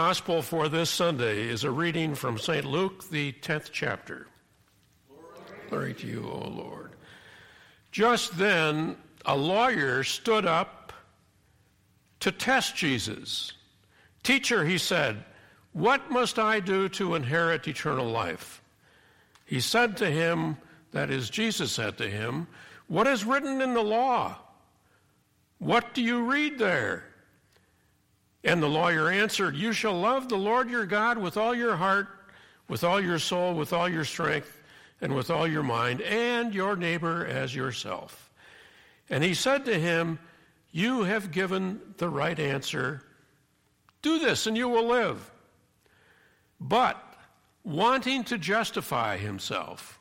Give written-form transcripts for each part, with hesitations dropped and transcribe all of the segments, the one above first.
Gospel for this Sunday is a reading from St. Luke, the 10th chapter. Glory to you, O Lord. Just then, a lawyer stood up to test Jesus. "Teacher," he said, "what must I do to inherit eternal life?" He said to him, that is, Jesus said to him, "What is written in the law? What do you read there?" And the lawyer answered, "You shall love the Lord your God with all your heart, with all your soul, with all your strength, and with all your mind, and your neighbor as yourself." And he said to him, "You have given the right answer. Do this and you will live." But wanting to justify himself,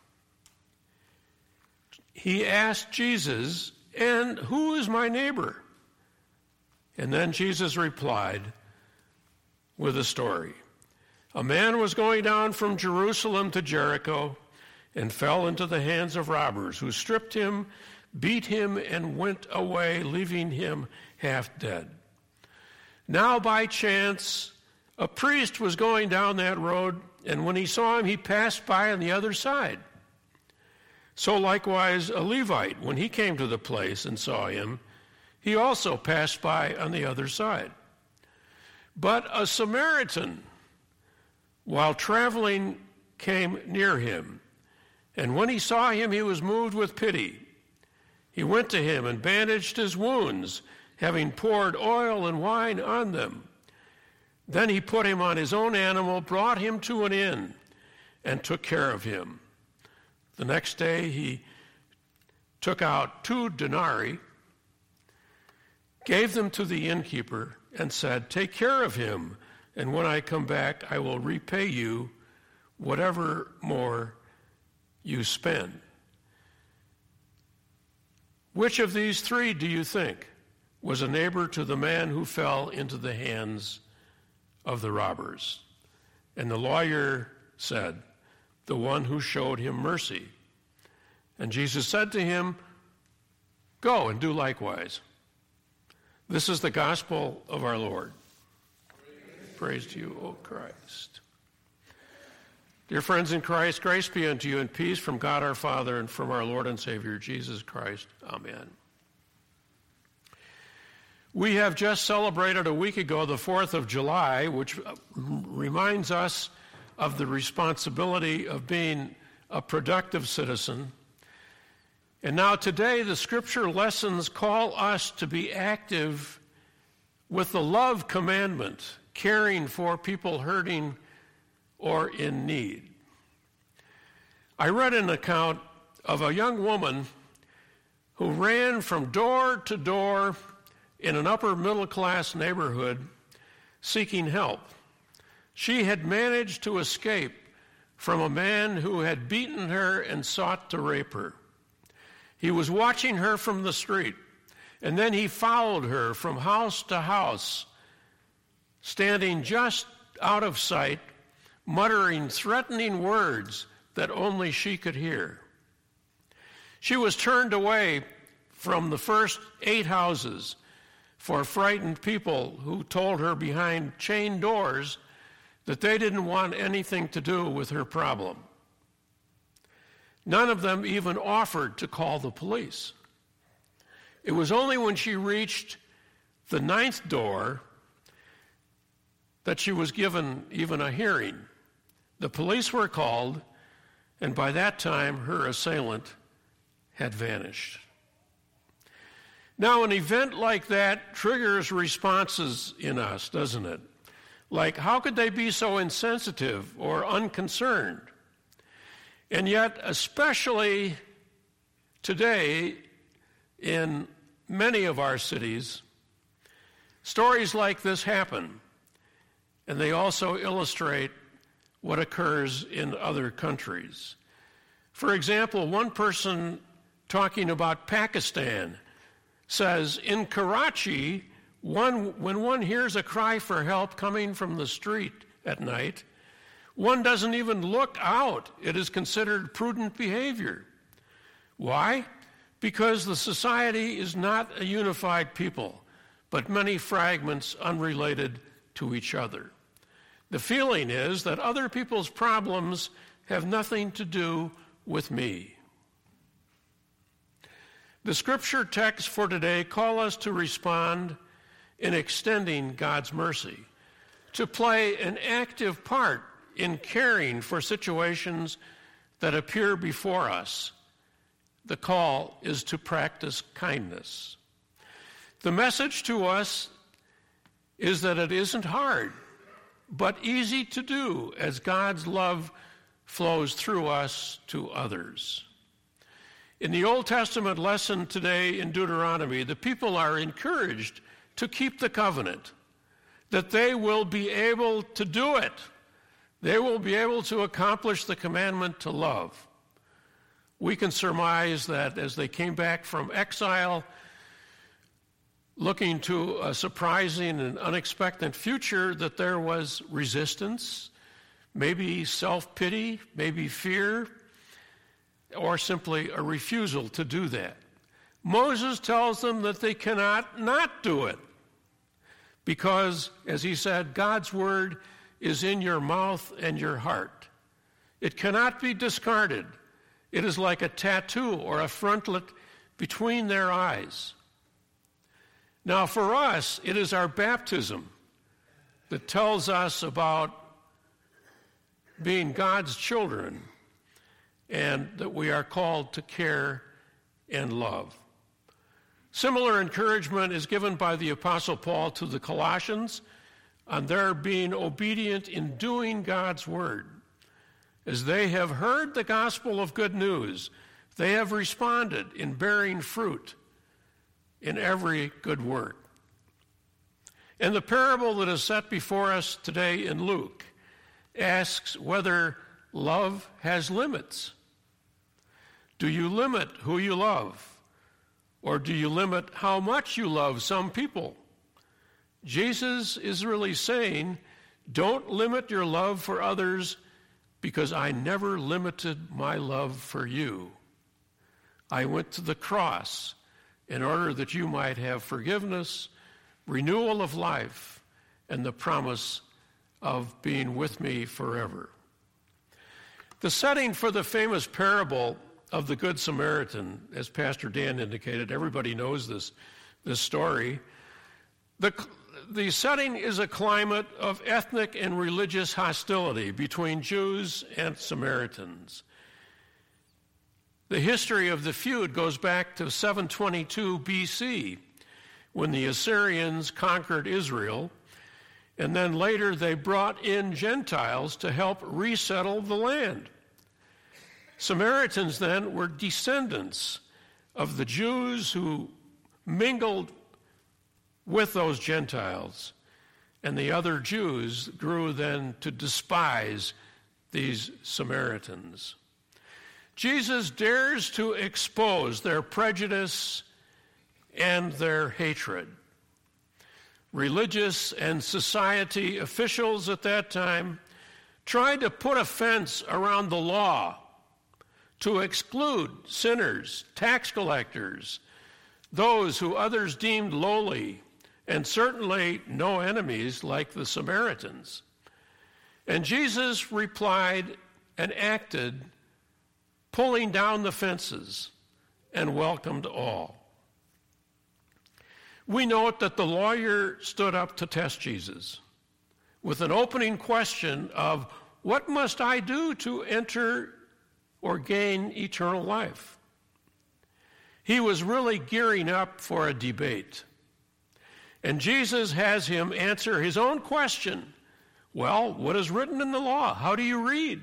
he asked Jesus, "And who is my neighbor?" And then Jesus replied with a story. A man was going down from Jerusalem to Jericho and fell into the hands of robbers, who stripped him, beat him, and went away, leaving him half dead. Now by chance, a priest was going down that road, and when he saw him, he passed by on the other side. So likewise a Levite, when he came to the place and saw him, he also passed by on the other side. But a Samaritan, while traveling, came near him, and when he saw him, he was moved with pity. He went to him and bandaged his wounds, having poured oil and wine on them. Then he put him on his own animal, brought him to an inn, and took care of him. The next day he took out 2 denarii, gave them to the innkeeper, and said, "Take care of him, and when I come back, I will repay you whatever more you spend." Which of these 3 do you think was a neighbor to the man who fell into the hands of the robbers? And the lawyer said, "The one who showed him mercy." And Jesus said to him, "Go and do likewise." This is the gospel of our Lord. Praise to you, O Christ. Dear friends in Christ, grace be unto you and peace from God our Father and from our Lord and Savior, Jesus Christ. Amen. We have just celebrated a week ago the 4th of July, which reminds us of the responsibility of being a productive citizen. And now today, the scripture lessons call us to be active with the love commandment, caring for people hurting or in need. I read an account of a young woman who ran from door to door in an upper middle class neighborhood seeking help. She had managed to escape from a man who had beaten her and sought to rape her. He was watching her from the street, and then he followed her from house to house, standing just out of sight, muttering threatening words that only she could hear. She was turned away from the first 8 houses for frightened people who told her behind chained doors that they didn't want anything to do with her problem. None of them even offered to call the police. It was only when she reached the 9th door that she was given even a hearing. The police were called, and by that time her assailant had vanished. Now, an event like that triggers responses in us, doesn't it? Like, how could they be so insensitive or unconcerned? And yet, especially today, in many of our cities, stories like this happen, and they also illustrate what occurs in other countries. For example, one person talking about Pakistan says, in Karachi, when one hears a cry for help coming from the street at night, one doesn't even look out. It is considered prudent behavior. Why? Because the society is not a unified people, but many fragments unrelated to each other. The feeling is that other people's problems have nothing to do with me. The scripture texts for today call us to respond in extending God's mercy, to play an active part in caring for situations that appear before us. The call is to practice kindness. The message to us is that it isn't hard, but easy to do as God's love flows through us to others. In the Old Testament lesson today in Deuteronomy, the people are encouraged to keep the covenant, that they will be able to do it. They will be able to accomplish the commandment to love. We can surmise that as they came back from exile, looking to a surprising and unexpected future, that there was resistance, maybe self-pity, maybe fear, or simply a refusal to do that. Moses tells them that they cannot not do it because, as he said, God's word is in your mouth and your heart. It cannot be discarded. It is like a tattoo or a frontlet between their eyes. Now, for us, it is our baptism that tells us about being God's children and that we are called to care and love. Similar encouragement is given by the Apostle Paul to the Colossians on their being obedient in doing God's word. As they have heard the gospel of good news, they have responded in bearing fruit in every good work. And the parable that is set before us today in Luke asks whether love has limits. Do you limit who you love? Or do you limit how much you love some people? Jesus is really saying, don't limit your love for others because I never limited my love for you. I went to the cross in order that you might have forgiveness, renewal of life, and the promise of being with me forever. The setting for the famous parable of the Good Samaritan, as Pastor Dan indicated, everybody knows this story. The setting is a climate of ethnic and religious hostility between Jews and Samaritans. The history of the feud goes back to 722 BC, when the Assyrians conquered Israel, and then later they brought in Gentiles to help resettle the land. Samaritans then were descendants of the Jews who mingled with those Gentiles, and the other Jews grew then to despise these Samaritans. Jesus dares to expose their prejudice and their hatred. Religious and society officials at that time tried to put a fence around the law to exclude sinners, tax collectors, those who others deemed lowly, and certainly no enemies like the Samaritans. And Jesus replied and acted, pulling down the fences, and welcomed all. We note that the lawyer stood up to test Jesus with an opening question of, what must I do to enter or gain eternal life? He was really gearing up for a debate. And Jesus has him answer his own question. Well, what is written in the law? How do you read?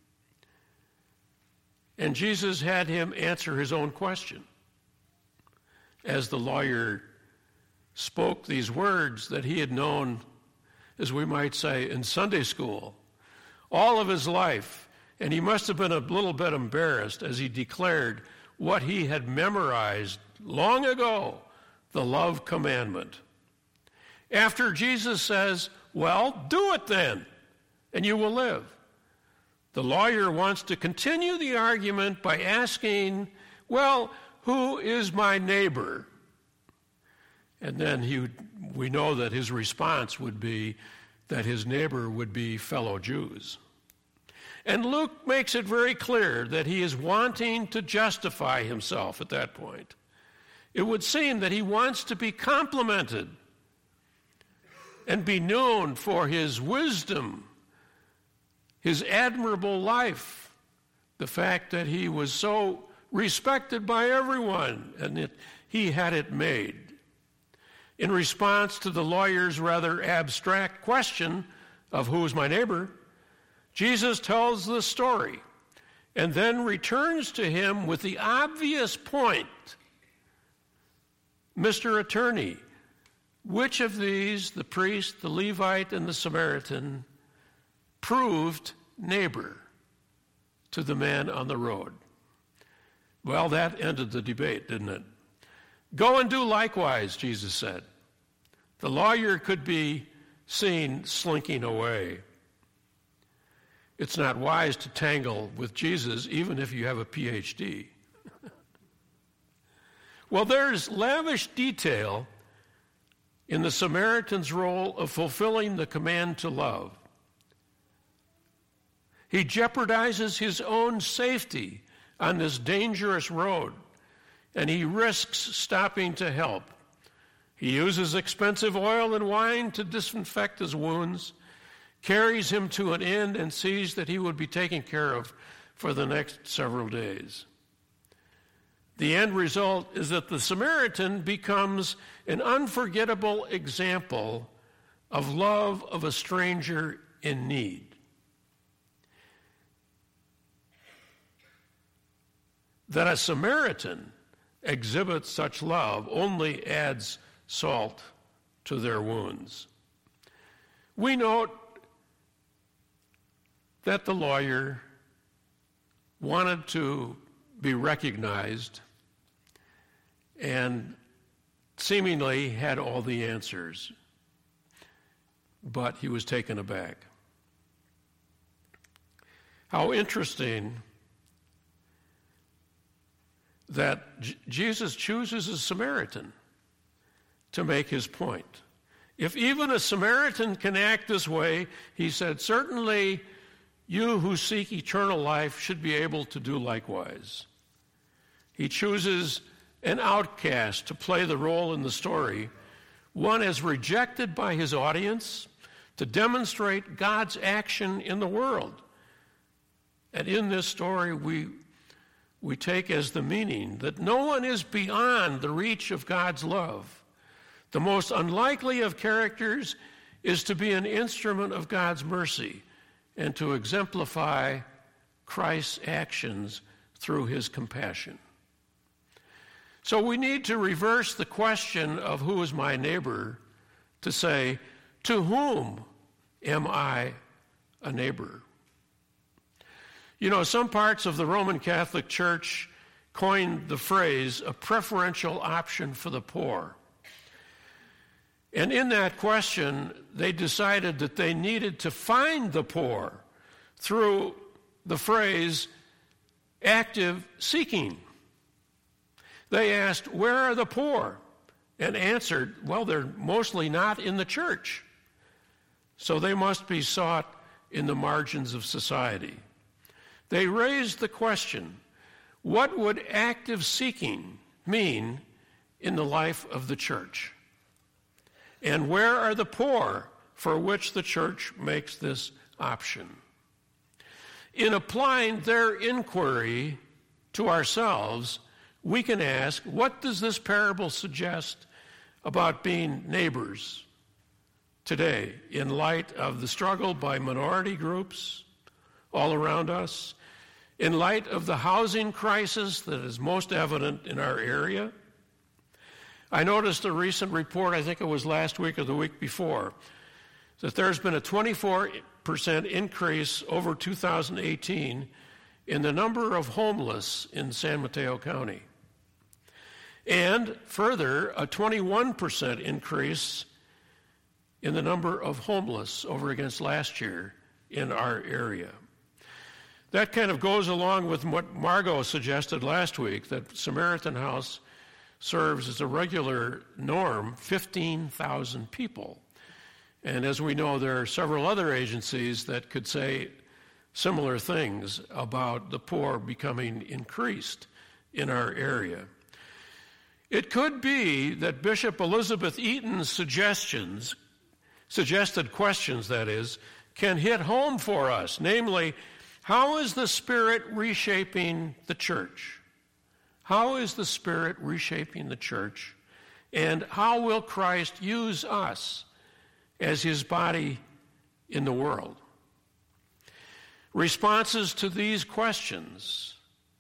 And Jesus had him answer his own question as the lawyer spoke these words that he had known, as we might say, in Sunday school all of his life. And he must have been a little bit embarrassed as he declared what he had memorized long ago, the love commandment. After Jesus says, well, do it then, and you will live. The lawyer wants to continue the argument by asking, well, who is my neighbor? And then we know that his response would be, that his neighbor would be fellow Jews. And Luke makes it very clear that he is wanting to justify himself at that point. It would seem that he wants to be complimented and be known for his wisdom, his admirable life, the fact that he was so respected by everyone and that he had it made. In response to the lawyer's rather abstract question of who is my neighbor, Jesus tells the story and then returns to him with the obvious point. Mr. Attorney, which of these, the priest, the Levite, and the Samaritan, proved neighbor to the man on the road? Well, that ended the debate, didn't it? Go and do likewise, Jesus said. The lawyer could be seen slinking away. It's not wise to tangle with Jesus, even if you have a PhD. Well, there's lavish detail in the Samaritan's role of fulfilling the command to love. He jeopardizes his own safety on this dangerous road, and he risks stopping to help. He uses expensive oil and wine to disinfect his wounds, carries him to an inn, and sees that he would be taken care of for the next several days. The end result is that the Samaritan becomes an unforgettable example of love of a stranger in need. That a Samaritan exhibits such love only adds salt to their wounds. We note that the lawyer wanted to be recognized and seemingly had all the answers, but he was taken aback. How interesting that Jesus chooses a Samaritan to make his point. If even a Samaritan can act this way, he said, certainly you who seek eternal life should be able to do likewise. He chooses an outcast to play the role in the story, one as rejected by his audience, to demonstrate God's action in the world. And in this story, we take as the meaning that no one is beyond the reach of God's love. The most unlikely of characters is to be an instrument of God's mercy and to exemplify Christ's actions through his compassion. So we need to reverse the question of who is my neighbor to say, to whom am I a neighbor? You know, some parts of the Roman Catholic Church coined the phrase a preferential option for the poor. And in that question, they decided that they needed to find the poor through the phrase active seeking. They asked, where are the poor? And answered, well, they're mostly not in the church. So they must be sought in the margins of society. They raised the question, what would active seeking mean in the life of the church? And where are the poor for which the church makes this option? In applying their inquiry to ourselves, we can ask, what does this parable suggest about being neighbors today in light of the struggle by minority groups all around us, in light of the housing crisis that is most evident in our area? I noticed a recent report, I think it was last week or the week before, that there's been a 24% increase over 2018 in the number of homeless in San Mateo County. And further, a 21% increase in the number of homeless over against last year in our area. That kind of goes along with what Margot suggested last week, that Samaritan House serves as a regular norm, 15,000 people. And as we know, there are several other agencies that could say similar things about the poor becoming increased in our area. It could be that Bishop Elizabeth Eaton's suggested questions, that is, can hit home for us, namely, how is the Spirit reshaping the church? How is the Spirit reshaping the church? And how will Christ use us as his body in the world? Responses to these questions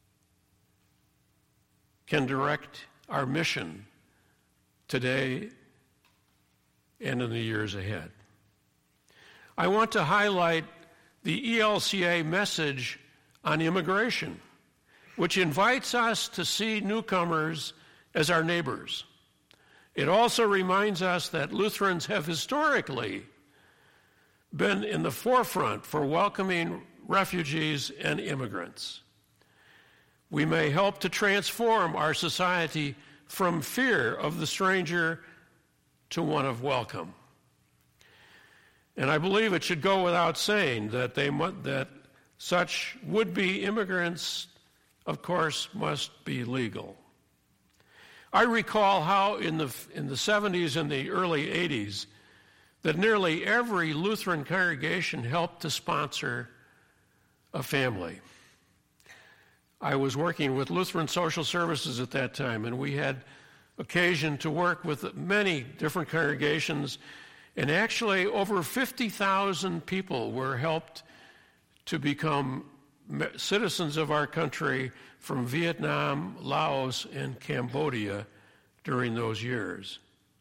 can direct our mission today and in the years ahead. I want to highlight the ELCA message on immigration, which invites us to see newcomers as our neighbors. It also reminds us that Lutherans have historically been in the forefront for welcoming refugees and immigrants. We may help to transform our society from fear of the stranger to one of welcome. And I believe it should go without saying that such would-be immigrants, of course, must be legal. I recall how in the 70s and the early 80s that nearly every Lutheran congregation helped to sponsor a family. I was working with Lutheran Social Services at that time, and we had occasion to work with many different congregations, and actually over 50,000 people were helped to become citizens of our country from Vietnam, Laos, and Cambodia during those years.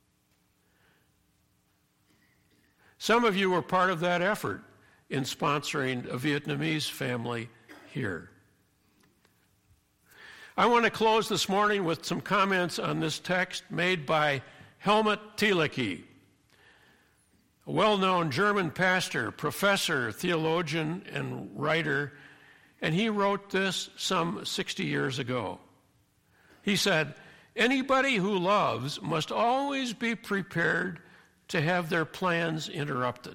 Some of you were part of that effort in sponsoring a Vietnamese family here. I want to close this morning with some comments on this text made by Helmut Thielicke, a well-known German pastor, professor, theologian, and writer, and he wrote this some 60 years ago. He said, "Anybody who loves must always be prepared to have their plans interrupted.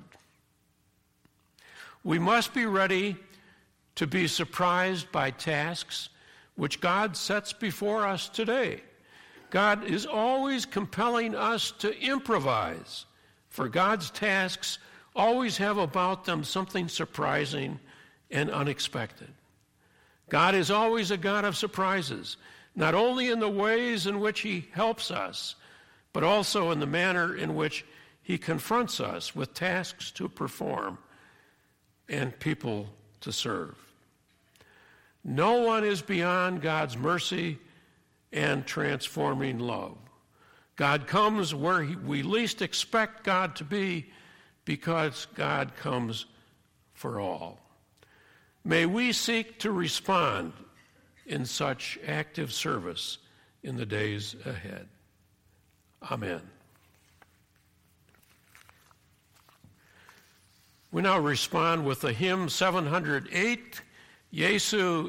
We must be ready to be surprised by tasks which God sets before us today. God is always compelling us to improvise, for God's tasks always have about them something surprising and unexpected. God is always a God of surprises, not only in the ways in which he helps us, but also in the manner in which he confronts us with tasks to perform and people to serve. No one is beyond God's mercy and transforming love. God comes where we least expect God to be, because God comes for all. May we seek to respond in such active service in the days ahead. Amen. We now respond with the hymn 708, Jesu